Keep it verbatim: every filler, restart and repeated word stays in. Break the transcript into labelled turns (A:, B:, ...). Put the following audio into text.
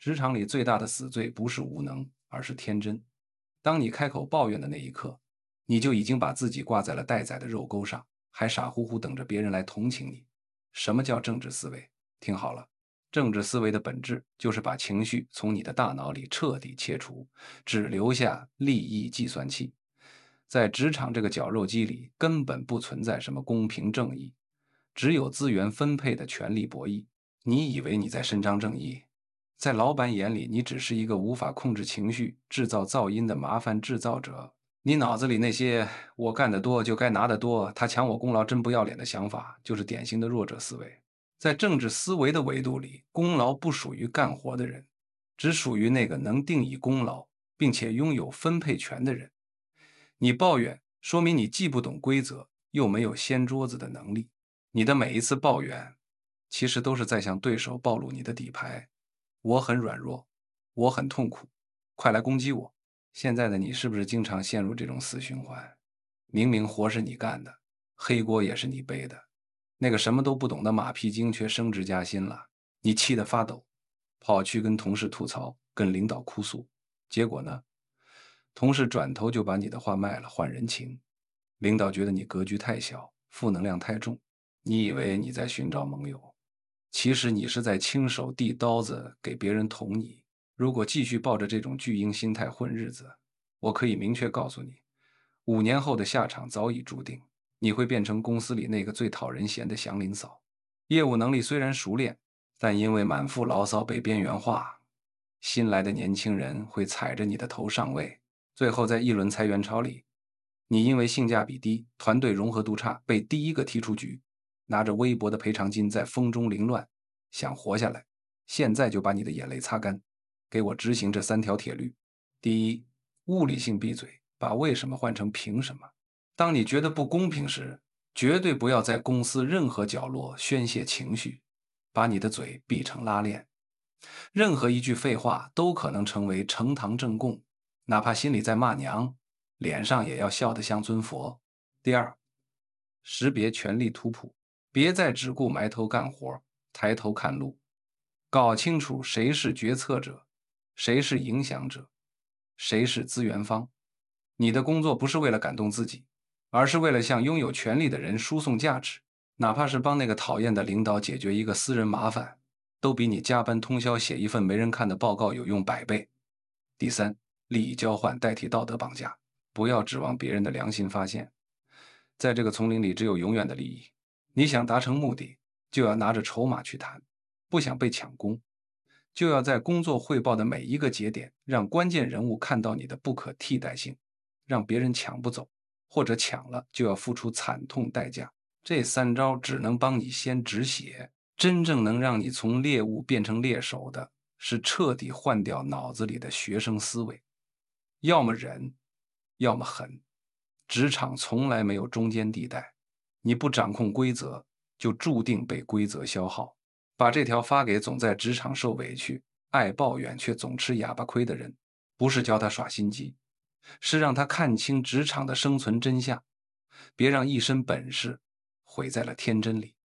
A: 职场里最大的死罪不是无能，而是天真。当你开口抱怨的那一刻，你就已经把自己挂在了待宰的肉钩上，还傻乎乎等着别人来同情你。什么叫政治思维？听好了，政治思维的本质就是把情绪从你的大脑里彻底切除，只留下利益计算器。在职场这个绞肉机里，根本不存在什么公平正义，只有资源分配的权力博弈。你以为你在伸张正义，在老板眼里，你只是一个无法控制情绪、制造噪音的麻烦制造者。你脑子里那些“我干得多就该拿得多，他抢我功劳真不要脸”的想法，就是典型的弱者思维。在政治思维的维度里，功劳不属于干活的人，只属于那个能定义功劳并且拥有分配权的人。你抱怨，说明你既不懂规则，又没有掀桌子的能力。你的每一次抱怨，其实都是在向对手暴露你的底牌。我很软弱，我很痛苦，快来攻击我。现在的你是不是经常陷入这种死循环？明明活是你干的，黑锅也是你背的，那个什么都不懂的马屁精却升职加薪了，你气得发抖，跑去跟同事吐槽，跟领导哭诉。结果呢？同事转头就把你的话卖了，换人情。领导觉得你格局太小，负能量太重，你以为你在寻找盟友，其实你是在亲手递刀子给别人捅你。如果继续抱着这种巨婴心态混日子，我可以明确告诉你，五年后的下场早已注定，你会变成公司里那个最讨人嫌的祥林嫂。业务能力虽然熟练，但因为满腹牢骚被边缘化，新来的年轻人会踩着你的头上位。最后在一轮裁员潮里，你因为性价比低，团队融合度差，被第一个踢出局，拿着微薄的赔偿金在风中凌乱，想活下来，现在就把你的眼泪擦干，给我执行这三条铁律。第一，物理性闭嘴，把为什么换成凭什么。当你觉得不公平时，绝对不要在公司任何角落宣泄情绪，把你的嘴闭成拉链。任何一句废话都可能成为呈堂证供，哪怕心里在骂娘，脸上也要笑得像尊佛。第二，识别权力图谱，别再只顾埋头干活，抬头看路，搞清楚谁是决策者，谁是影响者，谁是资源方。你的工作不是为了感动自己，而是为了向拥有权力的人输送价值，哪怕是帮那个讨厌的领导解决一个私人麻烦，都比你加班通宵写一份没人看的报告有用百倍。第三，利益交换代替道德绑架，不要指望别人的良心发现。在这个丛林里，只有永远的利益。你想达成目的，就要拿着筹码去谈；不想被抢功，就要在工作汇报的每一个节点，让关键人物看到你的不可替代性，让别人抢不走，或者抢了就要付出惨痛代价。这三招只能帮你先止血，真正能让你从猎物变成猎手的，是彻底换掉脑子里的学生思维。要么忍，要么狠。职场从来没有中间地带，你不掌控规则，就注定被规则消耗。把这条发给总在职场受委屈、爱抱怨却总吃哑巴亏的人，不是教他耍心机，是让他看清职场的生存真相，别让一身本事毁在了天真里。